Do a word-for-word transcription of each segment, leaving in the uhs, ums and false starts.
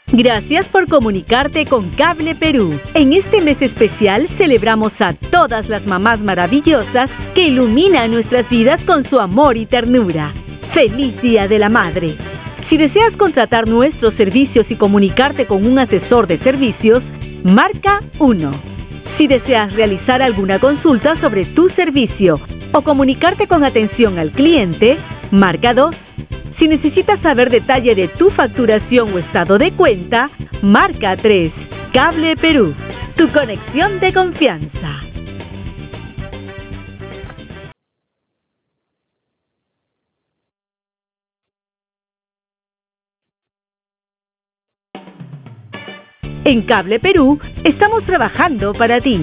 Gracias por comunicarte con Cable Perú. En este mes especial celebramos a todas las mamás maravillosas que iluminan nuestras vidas con su amor y ternura. ¡Feliz Día de la Madre! Si deseas contratar nuestros servicios y comunicarte con un asesor de servicios, marca uno. Si deseas realizar alguna consulta sobre tu servicio o comunicarte con atención al cliente, marca dos. Si necesitas saber detalle de tu facturación o estado de cuenta, marca tres. Cable Perú, tu conexión de confianza. En Cable Perú estamos trabajando para ti.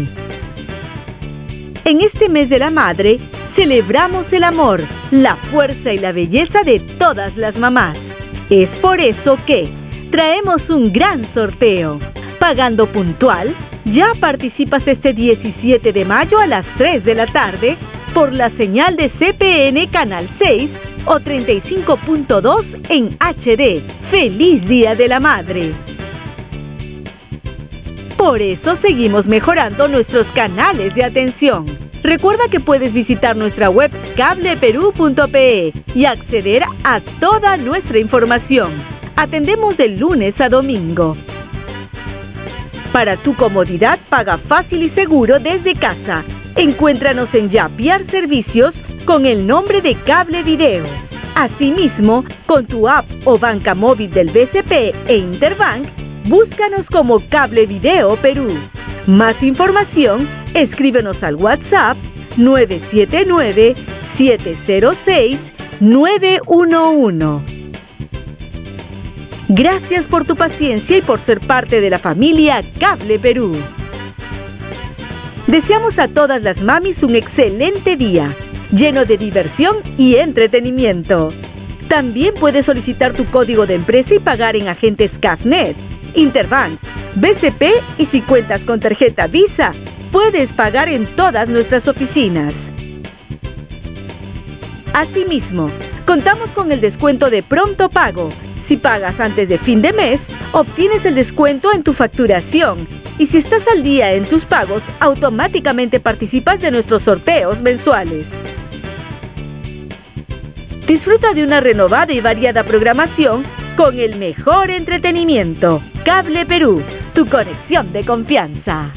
En este mes de la madre, celebramos el amor, la fuerza y la belleza de todas las mamás. Es por eso que traemos un gran sorteo. Pagando puntual, ya participas este diecisiete de mayo a las tres de la tarde por la señal de C P N Canal seis o treinta y cinco punto dos en H D. ¡Feliz Día de la Madre! Por eso seguimos mejorando nuestros canales de atención. Recuerda que puedes visitar nuestra web cable perú punto pe y acceder a toda nuestra información. Atendemos de lunes a domingo. Para tu comodidad, paga fácil y seguro desde casa. Encuéntranos en Yapiar Servicios con el nombre de Cable Video. Asimismo, con tu app o banca móvil del B C P e Interbank, búscanos como Cable Video Perú. Más información, escríbenos al WhatsApp nueve siete nueve, siete cero seis, nueve uno uno. Gracias por tu paciencia y por ser parte de la familia Cable Perú. Deseamos a todas las mamis un excelente día, lleno de diversión y entretenimiento. También puedes solicitar tu código de empresa y pagar en agentes CAFNet, Interbank, B C P y si cuentas con tarjeta Visa, puedes pagar en todas nuestras oficinas. Asimismo, contamos con el descuento de pronto pago. Si pagas antes de fin de mes, obtienes el descuento en tu facturación. Y si estás al día en tus pagos, automáticamente participas de nuestros sorteos mensuales. Disfruta de una renovada y variada programación con el mejor entretenimiento. Cable Perú, tu conexión de confianza.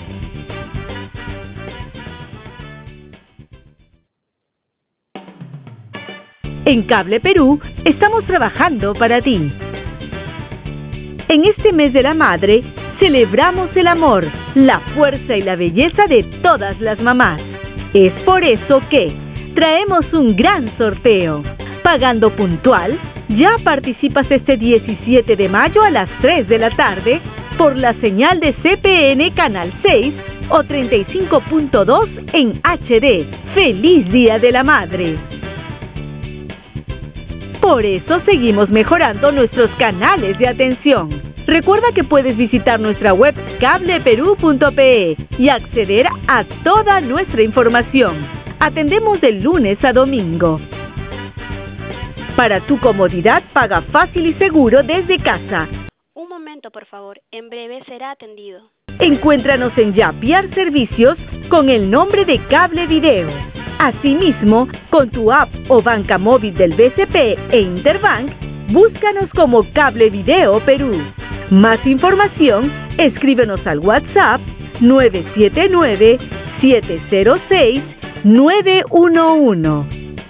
En Cable Perú estamos trabajando para ti. En este mes de la madre, celebramos el amor, la fuerza y la belleza de todas las mamás. Es por eso que traemos un gran sorteo. Pagando puntual, ya participas este diecisiete de mayo a las tres de la tarde por la señal de C P N Canal seis o treinta y cinco punto dos en H D. ¡Feliz Día de la Madre! Por eso seguimos mejorando nuestros canales de atención. Recuerda que puedes visitar nuestra web cable perú punto pe y acceder a toda nuestra información. Atendemos de lunes a domingo. Para tu comodidad, paga fácil y seguro desde casa. Un momento, por favor. En breve será atendido. Encuéntranos en Yapiar Servicios con el nombre de Cable Video. Asimismo, con tu app o banca móvil del B C P e Interbank, búscanos como Cable Video Perú. Más información, escríbenos al WhatsApp nueve siete nueve, siete cero seis, nueve uno uno.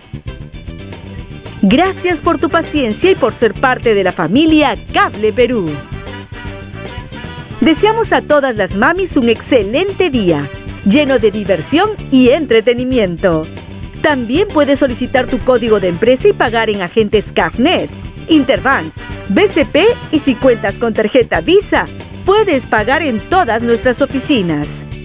Gracias por tu paciencia y por ser parte de la familia Cable Perú. Deseamos a todas las mamis un excelente día, lleno de diversión y entretenimiento. También puedes solicitar tu código de empresa y pagar en agentes CAFNet, Interbank, B C P y si cuentas con tarjeta Visa, puedes pagar en todas nuestras oficinas.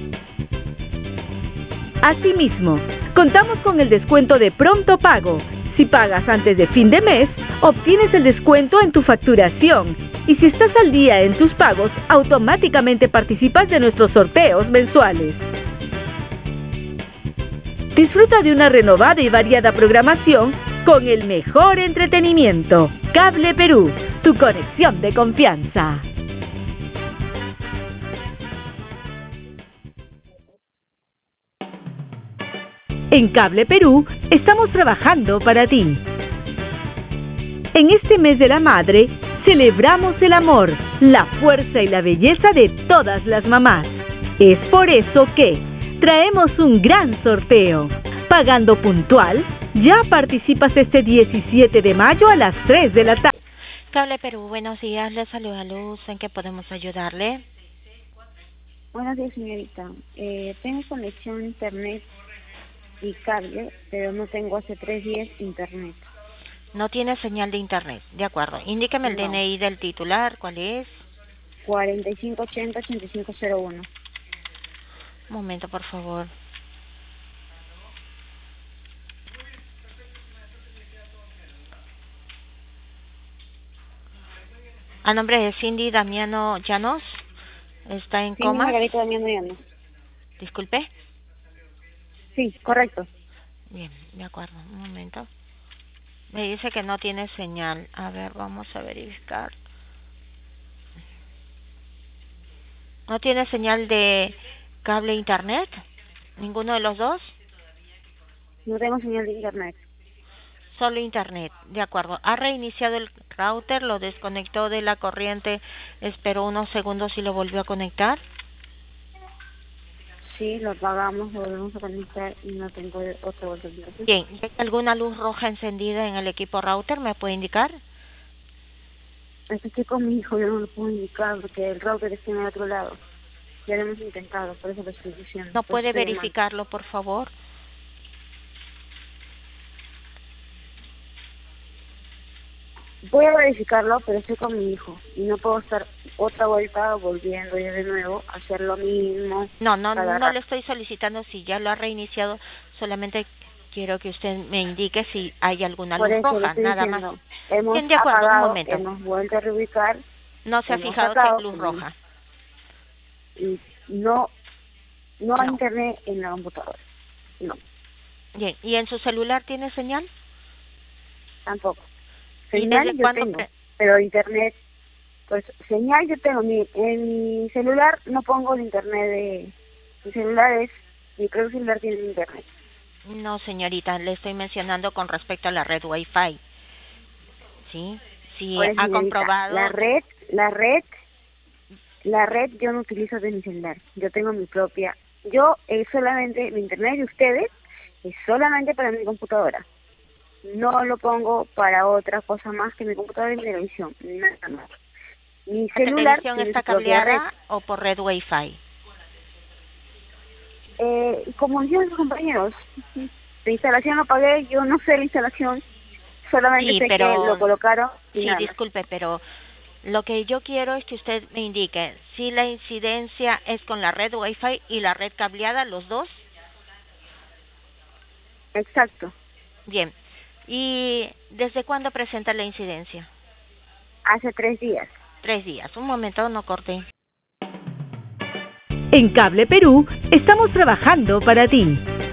Asimismo, contamos con el descuento de pronto pago. Si pagas antes de fin de mes, obtienes el descuento en tu facturación. Y si estás al día en tus pagos, automáticamente participas de nuestros sorteos mensuales. Disfruta de una renovada y variada programación con el mejor entretenimiento. Cable Perú, tu conexión de confianza. En Cable Perú estamos trabajando para ti. En este mes de la madre, celebramos el amor, la fuerza y la belleza de todas las mamás. Es por eso que traemos un gran sorteo. Pagando puntual, ya participas este diecisiete de mayo a las tres de la tarde. Cable Perú, buenos días. Le saluda Luz. ¿En qué podemos ayudarle? Buenos días, señorita. Eh, tengo conexión a internet y cable, pero no tengo hace tres días internet. No tiene señal de internet, de acuerdo. Indíqueme el No. D N I del titular, ¿cuál es? cuarenta y cinco ochenta ochenta y cinco cero uno. Un momento, por favor. A nombre de Cindy Damiano Llanos, está en Sí, coma. Margarita Damiano Llanos. Disculpe. Sí, correcto. Bien, de acuerdo, un momento. Me dice que no tiene señal. A ver, vamos a verificar. ¿No tiene señal de cable internet? ¿Ninguno de los dos? No tengo señal de internet. Solo internet, de acuerdo. Ha reiniciado el router, lo desconectó de la corriente, esperó unos segundos y lo volvió a conectar. Sí, lo apagamos, lo volvemos a conectar y no tengo otra vuelta. Bien, ¿hay alguna luz roja encendida en el equipo router? ¿Me puede indicar? Es que estoy con mi hijo, yo no lo puedo indicar porque el router está en el otro lado. Ya lo hemos intentado, por eso lo estoy diciendo. ¿No Por puede eso estoy verificarlo, por favor? llamando. Voy a verificarlo, pero estoy con mi hijo y no puedo estar otra vuelta volviendo yo de nuevo a hacer lo mismo. No, no, cada no rato. le estoy solicitando si ya lo ha reiniciado, solamente quiero que usted me indique si hay alguna Por luz eso le roja, estoy nada diciendo, más. Hemos Bien, de acuerdo, un apagado, momento. hemos vuelto a reubicar No se ha hemos fijado sacado que hay luz como- roja. y no, no hay No. internet en la computadora. No, Bien, ¿y en su celular tiene señal? tampoco. ¿Y Señal desde yo cuándo tengo, pre- pero internet, pues señal yo tengo. Mi, en mi celular no pongo el internet de... Mi celular es... Mi propio celular tiene internet. No, señorita, le estoy mencionando con respecto a la red Wi-Fi. ¿Sí? Si Pues, ha señorita, comprobado... La red, la red, la red yo no utilizo de mi celular. Yo tengo mi propia. Yo es solamente mi internet de ustedes es solamente para mi computadora. No lo pongo para otra cosa más que mi computadora y mi televisión. Nada más. Mi ¿La celular televisión tiene está su propia red. cableada o por red Wi-Fi? Eh, como dijeron sus compañeros, la instalación lo pagué. Yo no sé la instalación. Solamente Sí, sé pero- que lo colocaron. y Sí, nada más. disculpe, pero lo que yo quiero es que usted me indique si la incidencia es con la red Wi-Fi y la red cableada, los dos. Exacto. Bien. ¿Y desde cuándo presenta la incidencia? Hace tres días. Tres días. Un momento, no corte. En Cable Perú estamos trabajando para ti.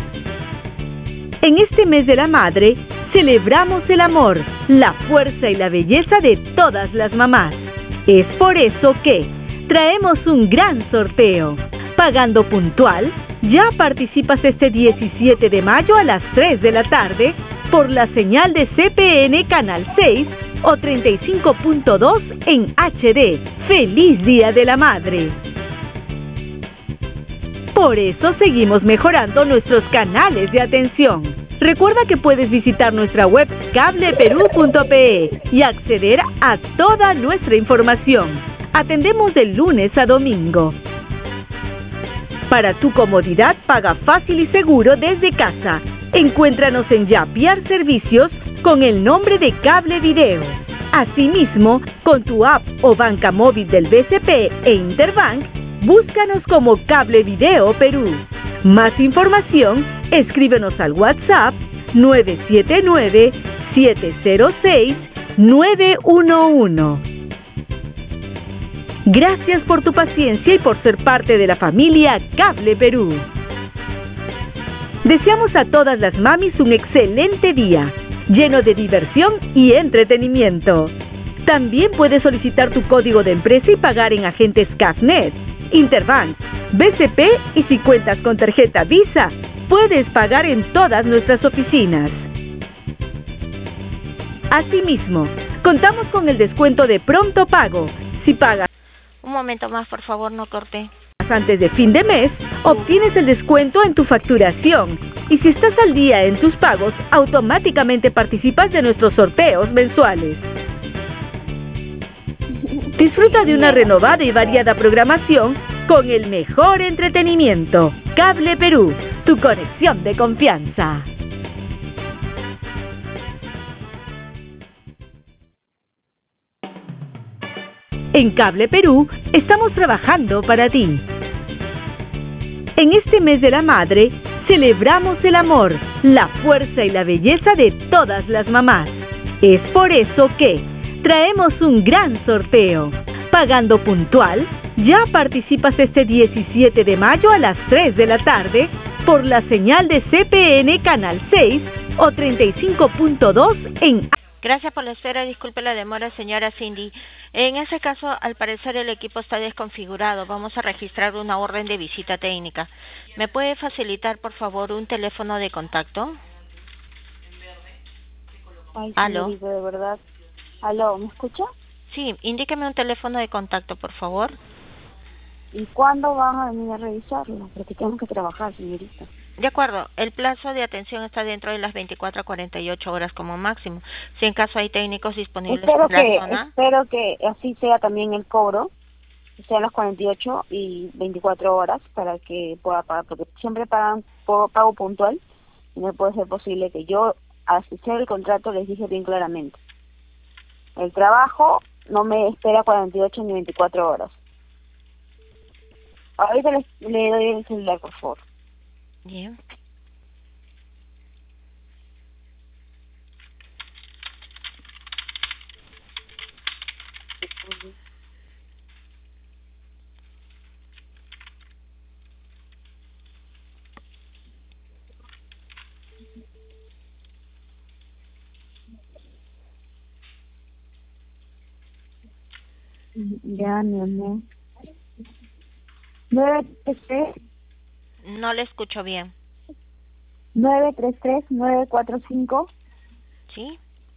En este mes de la madre, celebramos el amor, la fuerza y la belleza de todas las mamás. Es por eso que traemos un gran sorteo. Pagando puntual, ya participas este diecisiete de mayo a las tres de la tarde por la señal de C P N Canal seis o treinta y cinco punto dos en H D. ¡Feliz Día de la Madre! Por eso seguimos mejorando nuestros canales de atención. Recuerda que puedes visitar nuestra web cable perú punto pe y acceder a toda nuestra información. Atendemos de lunes a domingo. Para tu comodidad, paga fácil y seguro desde casa. Encuéntranos en Yapiar Servicios con el nombre de Cable Video. Asimismo, con tu app o banca móvil del B C P e Interbank, búscanos como Cable Video Perú. Más información, escríbenos al WhatsApp nueve siete nueve, siete cero seis, nueve uno uno. Gracias por tu paciencia y por ser parte de la familia Cable Perú. Deseamos a todas las mamis un excelente día. lleno de diversión y entretenimiento. También puedes solicitar tu código de empresa y pagar en agentes Cafnet, Interbank, B C P y si cuentas con tarjeta Visa, puedes pagar en todas nuestras oficinas. Asimismo, contamos con el descuento de pronto pago. Si pagas Un momento más, por favor, no corte. antes de fin de mes, obtienes el descuento en tu facturación. Y si estás al día en tus pagos, automáticamente participas de nuestros sorteos mensuales. Disfruta de una renovada y variada programación con el mejor entretenimiento. Cable Perú, tu conexión de confianza. En Cable Perú estamos trabajando para ti. En este mes de la madre, celebramos el amor, la fuerza y la belleza de todas las mamás. Es por eso que traemos un gran sorteo. Pagando puntual, ya participas este diecisiete de mayo a las tres de la tarde por la señal de C P N Canal seis o treinta y cinco punto dos en... Gracias por la espera, disculpe la demora, señora Cindy. En ese caso, al parecer el equipo está desconfigurado. Vamos a registrar una orden de visita técnica. ¿Me puede facilitar, por favor, un teléfono de contacto? Ay, ¿Aló? señorita, de verdad. ¿Aló? ¿Me escucha? Sí, indíqueme un teléfono de contacto, por favor. ¿Y cuándo van a venir a revisarlo? Porque tenemos que trabajar, señorita. De acuerdo, el plazo de atención está dentro de las veinticuatro a cuarenta y ocho horas como máximo. Si en caso hay técnicos disponibles Espero en la que, zona... espero que así sea también el cobro, que sean las cuarenta y ocho y veinticuatro horas para que pueda pagar, porque siempre pagan por pago puntual y no puede ser posible que yo, al hacer el contrato, les dije bien claramente. El trabajo no me espera cuarenta y ocho ni veinticuatro horas. Ahorita les, le doy el celular, por favor. Bien. Ya, mi amor. nueve tres tres, No le escucho bien. nueve tres tres, nueve cuatro cinco, ¿Sí?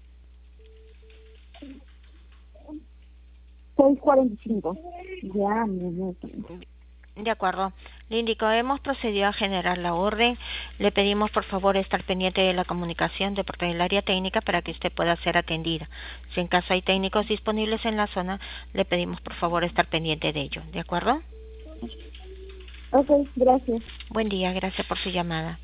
seis cuatro cinco. Ya, mi amor. De acuerdo. Le indico, hemos procedido a generar la orden. Le pedimos, por favor, estar pendiente de la comunicación de parte del área técnica para que usted pueda ser atendida. Si en caso hay técnicos disponibles en la zona, le pedimos, por favor, estar pendiente de ello. ¿De acuerdo? Ok, gracias. Buen día, gracias por su llamada.